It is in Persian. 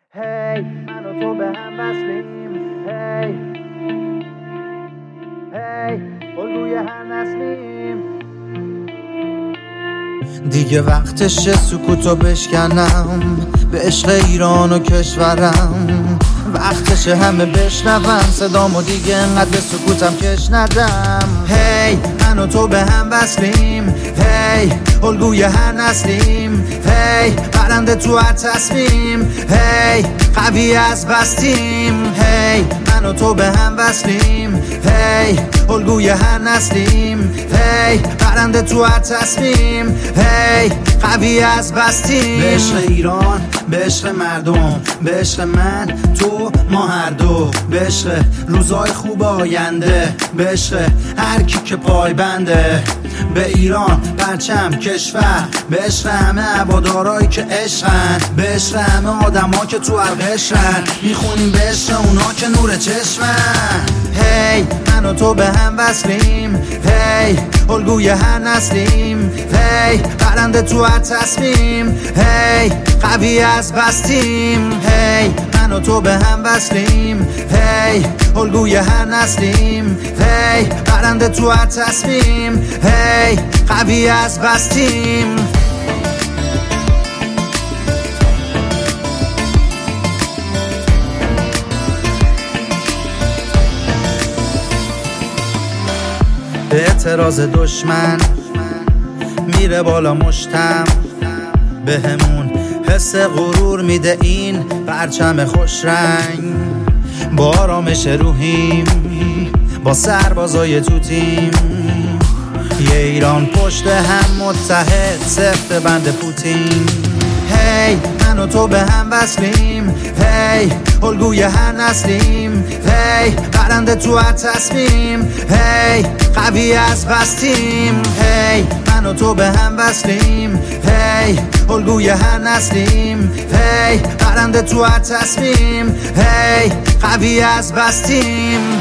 هی من و تو به هم وصلیم. هی هی الگوی هر نسلیم. دیگه وقتشه سکوتو بشکنم به عشق ایران و کشورم. وقتشه همه بشنون صدامو دیگه انقدر به سکوتم کش ندم. هی من و تو به هم وصلیم. هی الگوی هر نسلیم. هی برنده تو هر تصمیم. هی قوی از بستیم. هی من و تو به هم وصلیم. هی الگوی هر نسلیم. هی برنده تو هر تصمیم. هی قوی از بستیم. به عشق ایران، به عشق مردم، به عشق من، تو، ما هر دو. به عشق روزای خوب آینده، به عشق هر کی که پای بنده. به ایران، پرچم، کشور، به عشق همه هوادارایی که عشقن. به عشق همه آدما که تو هر قشرن. میخونیم به عشق اونا که نور چشمن. هی من و تو به هم وصلیم. هی الگوی هر نسلیم. هی برنده تو هر تصمیم. هی قوی از بستیم. هی من و تو به هم وصلیم. هی الگوی هر نسلیم. هی برنده تو هر تصمیم. هی قوی از بستیم. به اعتراض دشمن میره بالا مشتم. به همون حس غرور میده این پرچم خوش رنگ. با آرامش روحیم، با سربازای تو تیم. یه ایران پشت هم متحد، سفت بند پوتین. هی من و تو به هم وصلیم. هی الگوی هر نسلیم. هی برنده تو هر تصمیم. هی قوی از بستیم. هی من و تو به هم وصلیم. هی الگوی هر نسلیم. هی برنده تو هر تصمیم. هی قوی از بستیم.